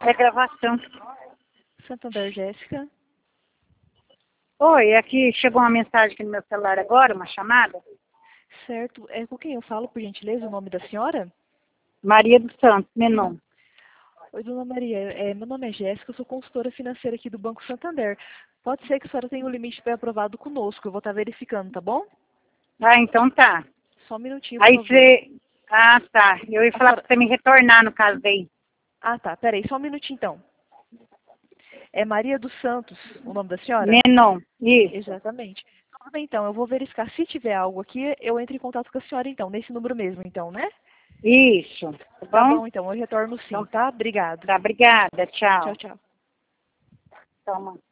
É gravação. Santander, Jéssica. Oi, aqui chegou uma mensagem aqui no meu celular agora, uma chamada. Certo. É com quem eu falo, por gentileza, o nome da senhora? Maria dos Santos, Menon. Oi, dona Maria. Meu nome é Jéssica, eu sou consultora financeira aqui do Banco Santander. Pode ser que a senhora tenha um limite pré-aprovado conosco, eu vou estar verificando, tá bom? Ah, então tá. Só um minutinho, por Aí favor. você... Ah, tá. Eu ia A falar senhora... pra você me retornar no caso daí. Ah, tá. Peraí, só um minutinho então. É Maria dos Santos, o nome da senhora? Menon, isso. Exatamente. Tudo bem, então, eu vou verificar. Se tiver algo aqui, eu entro em contato com a senhora, então, nesse número mesmo, então, né? Isso. Tá Tá bom? bom, então, eu retorno sim, Então, tá? Obrigado. tá, obrigada. Tchau, Tchau. tchau. Toma.